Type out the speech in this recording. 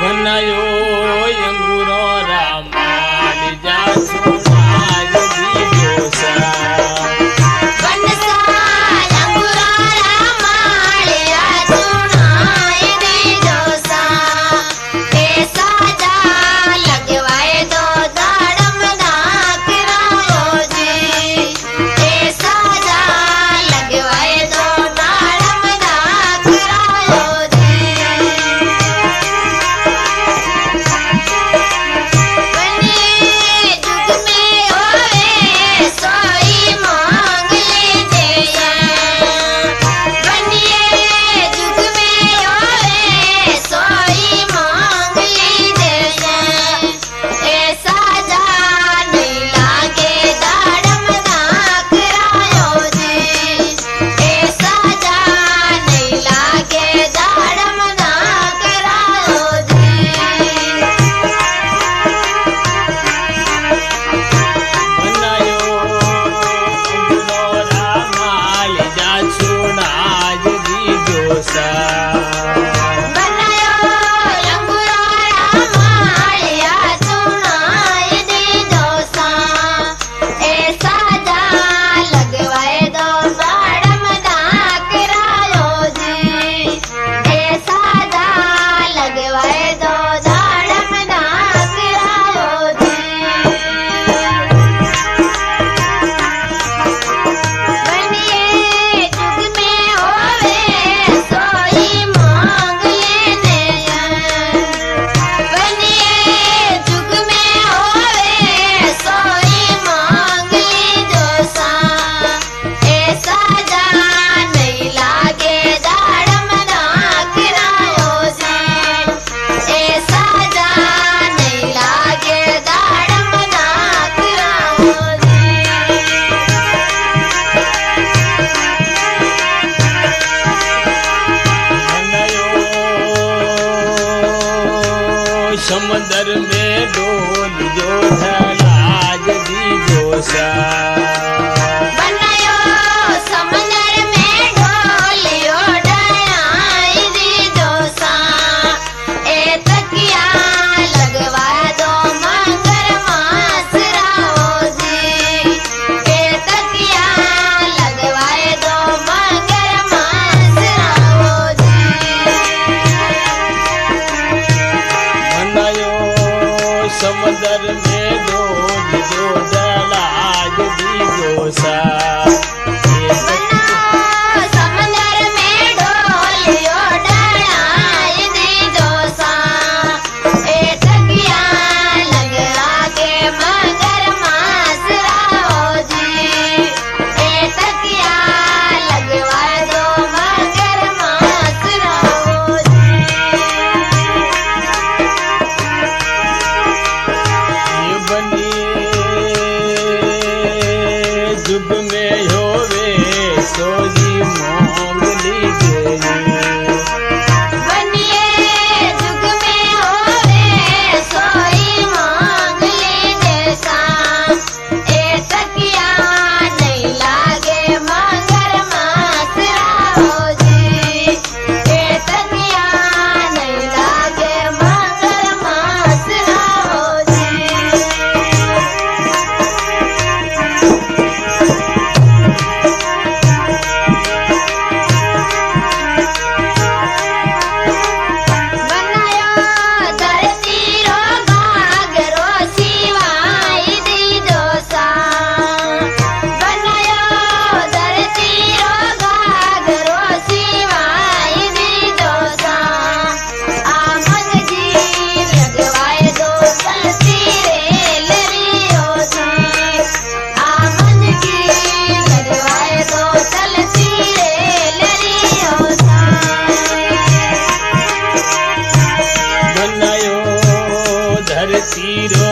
बनायो अंगूरो रामाल जा सुनाज दीजो सा समंदर में डोल जो ढलाज दीजो सा बनायो समंदर में डोल जो ढलाज दीजो सा ए तकिया लगवा दो मगर मास राओ जी ए तकिया लगवा दो मगर मास राओ जी समंदर में डोल जो ढलाज दीजो सा समंदर में डोल जो ढलाज दीजो सा ए तकिया लगा के मगर मास राओ जी ए तकिया लगवा दो मगर मास राओ जुग में होवे सोजी मोंग लीजे बनिए जुग में होवे सोई मांग लीजे सा ए तकिया नहीं लागे मगर मास राओ जी ए तकिया नहीं लागे मगर मास राओ जी धरती